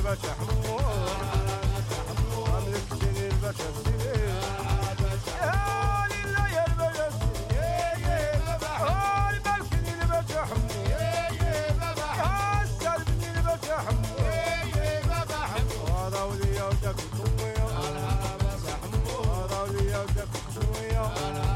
الباشا حمود مملك سيدي الباشا السيدي يا لله يا الباشا السيدي الملكني الباشا حمود يا السلبني الباشا حمود هذا وليا ودك الكوية هذا وليا ودك الكوية